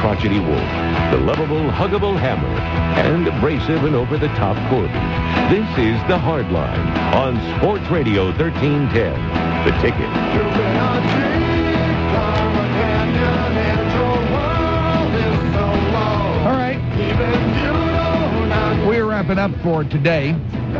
crotchety wolf, the lovable, huggable hammer, and abrasive and over-the-top Corby. This is The Hard Line on Sports Radio 1310. The Ticket. All right. We're wrapping up for today.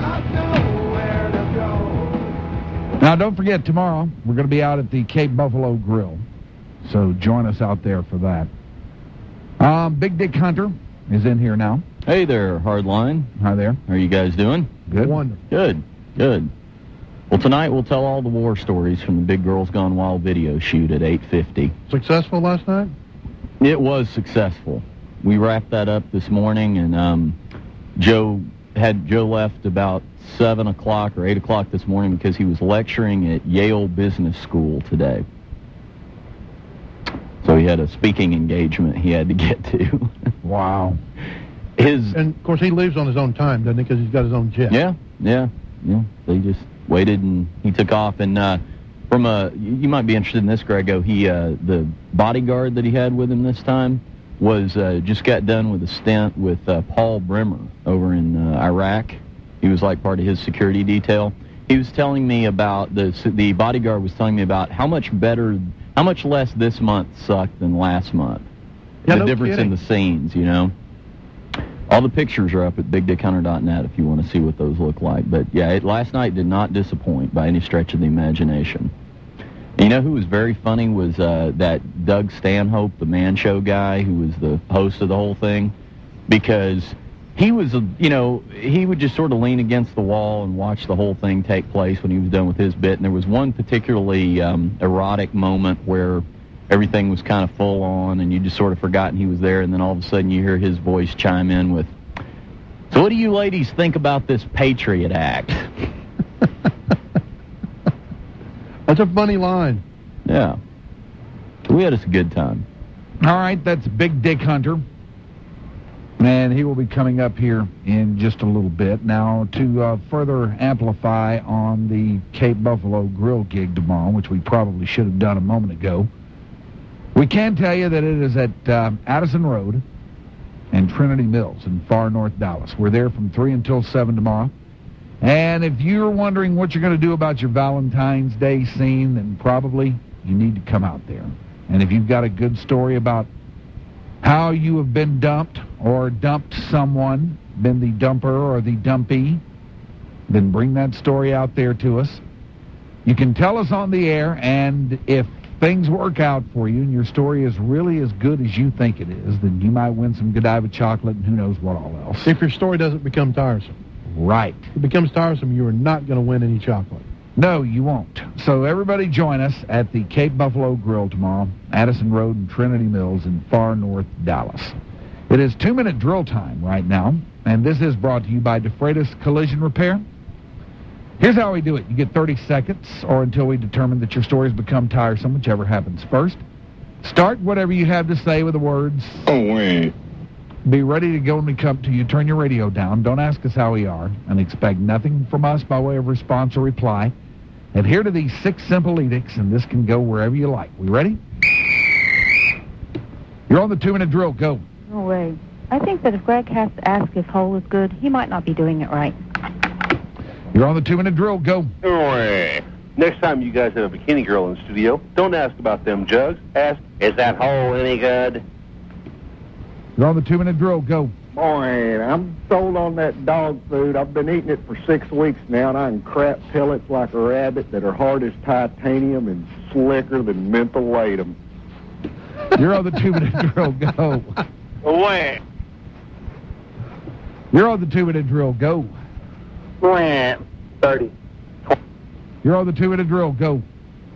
Now, don't forget, tomorrow, we're going to be out at the Cape Buffalo Grill. So join us out there for that. Big Dick Hunter is in here now. Hey there, Hardline. Hi there. How are you guys doing? Good. Wonderful. Good. Well, tonight we'll tell all the war stories from the Big Girls Gone Wild video shoot at 8:50. Successful last night? It was successful. We wrapped that up this morning, and Joe left about 7 o'clock or 8 o'clock this morning because he was lecturing at Yale Business School today. So he had a speaking engagement he had to get to. Wow. And, of course, he leaves on his own time, doesn't he, because he's got his own jet? Yeah. They just waited, and he took off. And you might be interested in this, Grego. The bodyguard that he had with him this time was just got done with a stint with Paul Bremer over in Iraq. He was like part of his security detail. He was telling me about the bodyguard was telling me about how much less this month sucked than last month. Yeah, the difference kidding. in the scenes, you know. All the pictures are up at BigDickHunter.net if you want to see what those look like. But, yeah, last night did not disappoint by any stretch of the imagination. And you know who was very funny was that Doug Stanhope, the Man Show guy, who was the host of the whole thing, because he was, he would just sort of lean against the wall and watch the whole thing take place when he was done with his bit. And there was one particularly erotic moment where everything was kind of full on, and you just sort of forgotten he was there, and then all of a sudden you hear his voice chime in with, "So what do you ladies think about this Patriot Act?" That's a funny line. Yeah. So we had us a good time. All right, that's Big Dick Hunter. And he will be coming up here in just a little bit. Now, to further amplify on the Cape Buffalo Grill gig tomorrow, which we probably should have done a moment ago, we can tell you that it is at Addison Road and Trinity Mills in far north Dallas. We're there from 3 until 7 tomorrow. And if you're wondering what you're going to do about your Valentine's Day scene, then probably you need to come out there. And if you've got a good story about how you have been dumped or dumped someone, been the dumper or the dumpee, then bring that story out there to us. You can tell us on the air, and if things work out for you and your story is really as good as you think it is, then you might win some Godiva chocolate and who knows what all else. If your story doesn't become tiresome. Right. If it becomes tiresome, you are not going to win any chocolate. No, you won't. So everybody join us at the Cape Buffalo Grill tomorrow, Addison Road and Trinity Mills in far north Dallas. It is 2-minute drill time right now, and this is brought to you by DeFreitas Collision Repair. Here's how we do it. You get 30 seconds or until we determine that your story has become tiresome, whichever happens first. Start whatever you have to say with the words, "Oh, wait." Be ready to go when we come to you. Turn your radio down. Don't ask us how we are, and expect nothing from us by way of response or reply. Adhere to these 6 simple edicts, and this can go wherever you like. We ready? You're on the 2-minute drill. Go. No way. I think that if Greg has to ask if Hole is good, he might not be doing it right. You're on the 2-minute drill. Go. Next time you guys have a bikini girl in the studio, don't ask about them jugs. Ask, is that hole any good? You're on the 2-minute drill. Go. Boy, I'm sold on that dog food. I've been eating it for 6 weeks now, and I can crap pellets like a rabbit that are hard as titanium and slicker than mentholatum. You're on the 2-minute drill. Go. Away. You're on the 2-minute drill. Go. 30. You're on the 2-minute drill. Go.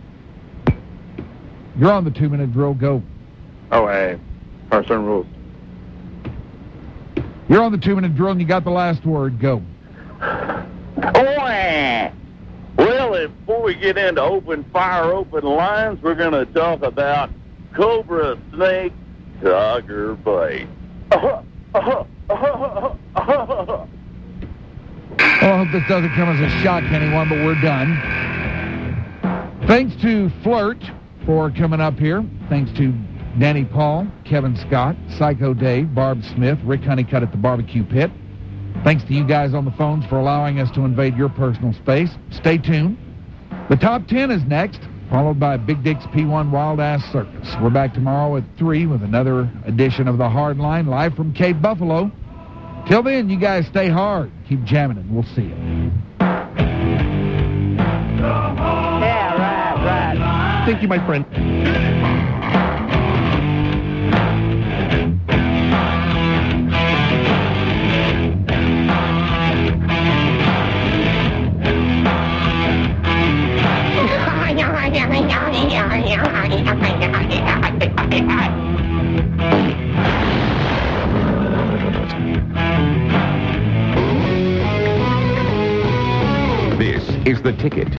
You're on the 2-minute drill. Go. Oh, hey. Certain rules. You're on the 2-minute drill, and you got the last word. Go. Well, before we get into open lines, we're going to talk about cobra, snake, tiger bite. Well, I hope this doesn't come as a shock to anyone, but we're done. Thanks to Flirt for coming up here. Thanks to Danny Paul, Kevin Scott, Psycho Dave, Barb Smith, Rick Honeycutt at the barbecue pit. Thanks to you guys on the phones for allowing us to invade your personal space. Stay tuned. The Top 10 is next, followed by Big Dick's P1 Wild Ass Circus. We're back tomorrow at 3 with another edition of The Hard Line, live from Cape Buffalo. Till then, you guys stay hard. Keep jamming, and we'll see you. Yeah, right. Thank you, my friend. This is The Ticket.